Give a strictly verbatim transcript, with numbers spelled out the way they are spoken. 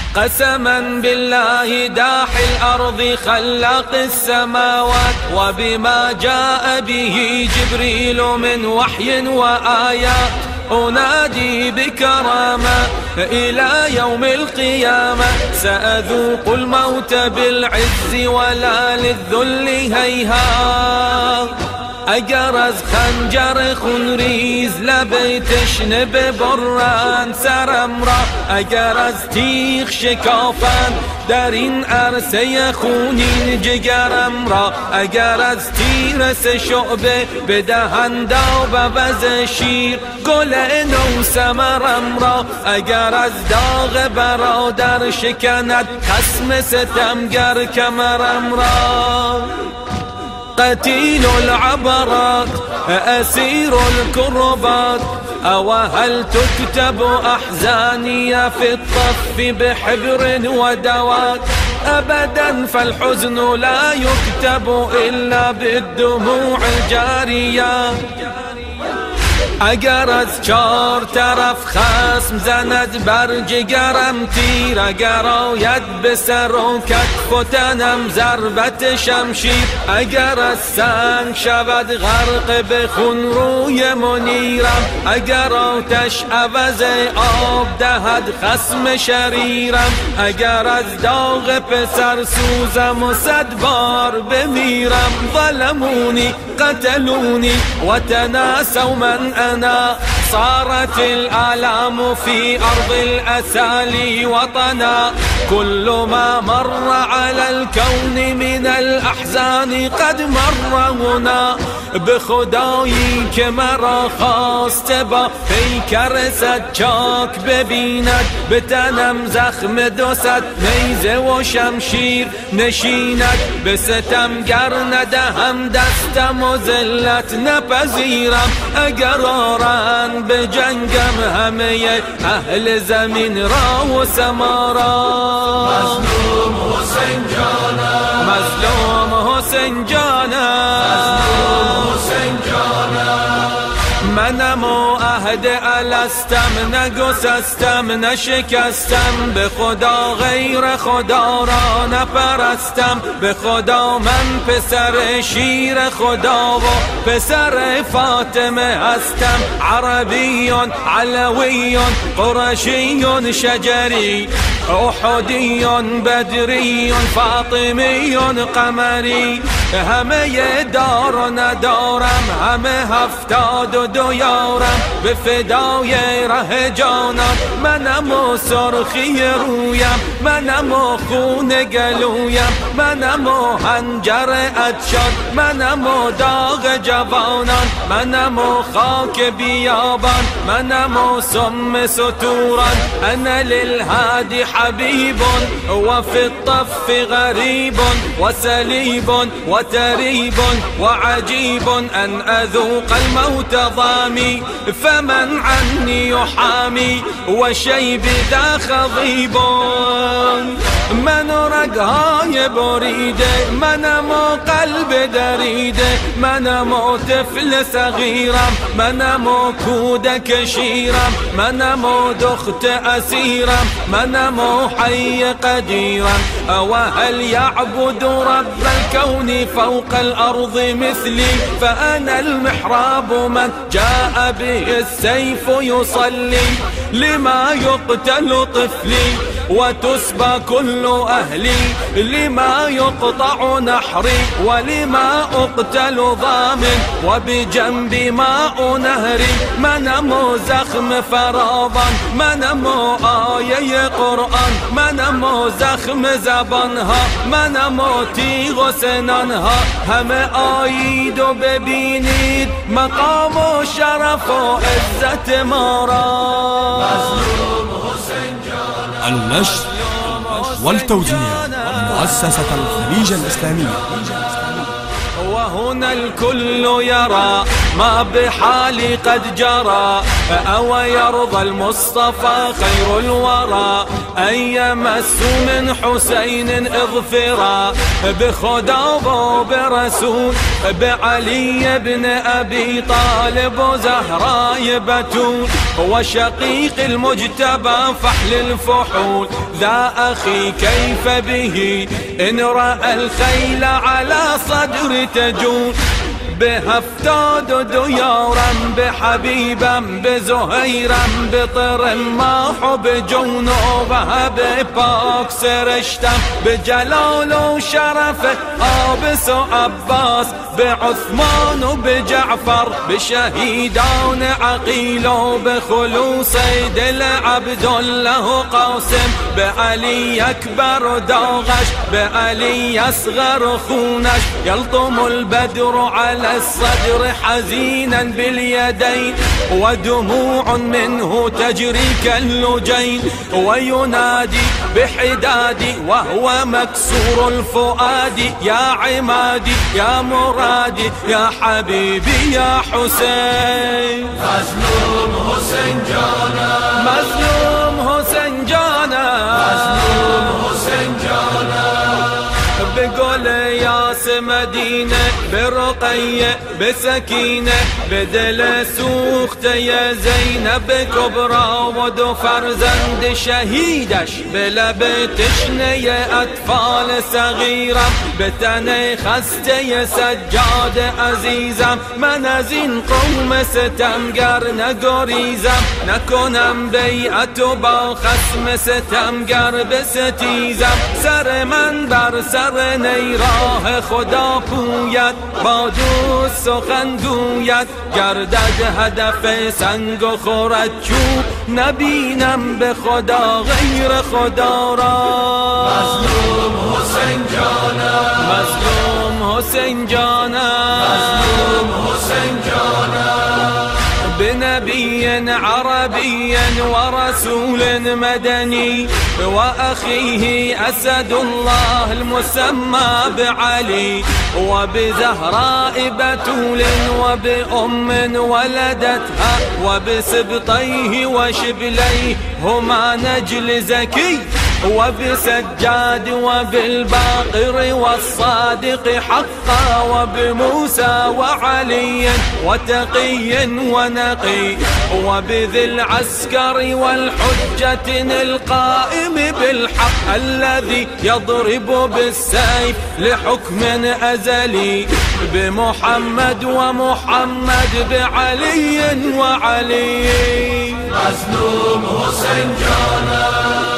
قسما بالله داحي الأرض خلاق السماوات، وبما جاء به جبريل من وحي وآيات، أنادي بكرامة إلى يوم القيامة. سأذوق الموت بالعز ولا للذل هيهات. اگر از خنجر خونریز لب تشنه ببرند سرم را، اگر از تیغ شکافند در این عرصه خونین جگرم را، اگر از تیر سه شعبه بدهند آب عوض شیر گل نو ثمرم را، اگر از داغ برادر شکند خصم ستمگر کمرم را. قتيل العبرات أسير الكربات، أو هل تكتب أحزاني في الطف بحبر ودوات؟ أبدا فالحزن لا يكتب إلا بالدموع الجارية. اگر از چار طرف خصم زند بر جگرم تیر، اگر آید به سر و کتف و تنم ضربت شمشیر، اگر از سنگ شود غرق به خون روی منیرم، اگر آتش عوض آب دهد خصم شریرم، اگر از داغ پسر سوزم و صد بار بمیرم. ظلمونی قتلونی و تناسوا من أنا، صارت الآلام في أرض الأسالي وطنا، كل ما مر على الكون من الأحزان قد مر هنا. بخدایی که مرا خواسته با پیکر صد چاک ببیند، به تنم زخم دو صد نیزه و شمشیر نشیند. به ستمگر ندهم دستم و ذلت نپذیرم، اگر آرند به جنگم همه اهل زمین را و سما را. مظلوم حسین جانم، مظلوم حسین جانم، حسین جانم. منم و عهد الستم، نگسستم نشکستم، به خدا غیر خدا را نپرستم. به خدا من پسر شیر خدا و پسر فاطمه هستم. عربی علوی قرشی شجری، احدی بدری فاطمی قمری. همه دار و ندارم، همه هفتاد و دو یارم، به فدای ره جانم. منم و سرخی رویم، منم و خون گلویم، منم و حنجر ادشان، منم و داغ جوانان، منم و خاک بیابان، منم و سم ستوران. انا للهادی حبیب و فی الطف غریب و سلیب و تریب و عجیب ان اذوق الموت ضامي، فمن عني يحامي وشيب ذا خضيب. من رگهای بریده، منم و قلب دریده، منم و طفل صغیرم، منم و کودک شیرم، منم و دخت اسیرم، منم و حی قدیرم. او هل يعبد رب الكون فوق الارض مثلي؟ فانا المحراب من جاء به السيف يصلي. لما يقتل طفلي وتسبى كل أهلي؟ لما يقطع نحري ولما أقتل ضامن وبجنب ماء نهري؟ منم زخم فراضا، منم آیه قرآن، منم زخم زبانها، منم تیغ و سنانها. همه آیید و ببینید مقام و شرف و عزت ما را. النشر والتوزيع مؤسسة الخليج الإسلامية. وهنا الكل يرى ما بحالي قد جرى أو يرضى المصطفى خير الورى أن يمس من حسين اظفرا بخدا وبرسول بعلي بن أبي طالب وزهراء بتول وشقيق المجتبى فحل الفحول ذا أخي كيف به إن رأى الخيل على صدر تجول بهفتاد ديارا بحبيبا بزهيرا بطر ما حب جونوبها بپاک سرشتم بجلال و شرف آبس و عباس بعثمان و بجعفر بشهيدان عقيل و بخلوص دل عبدالله و قاسم بعلي أكبر و داغش بعلي أصغر خونش يلطم البدر على الصدر حزينا باليدين ودموع منه تجري كاللجين وينادي بحدادي وهو مكسور الفؤاد يا عمادي يا مرادي يا حبيبي يا حسين مظلوم حسين جانا مظلوم حسين جانا مظلوم حسين جانا بقول ياس مدينة برقية بسكينة بدل سوخت يا زينب كبرى ودو فرزند شهيدش بلب تشني أطفال صغيرة بتني خست يا سجاد عزيزم من از این قوم ستمگر نگریزم نکنم بیعت با خصم ستمگر بستیزم سر من بر سر نیراه خدا پوید با دوست سخن گوید گردد هدف سنگ و خورد چوب نبینم به خدا غیر خدا را مظلوم حسین جانا مظلوم حسین جانا مظلوم حسین جانا بنبي عربي ورسول مدني وأخيه أسد الله المسمى بعلي وبزهراء بتول وبأم ولدتها وبسبطيه وشبليه هما نجل زكي وبسجاد وبالباقر والصادق حقا وبموسى وعلي وتقي ونقي وبذي العسكر والحجة القائم بالحق الذي يضرب بالسيف لحكم أزلي بمحمد ومحمد بعلي وعلي مظلوم حسين جانا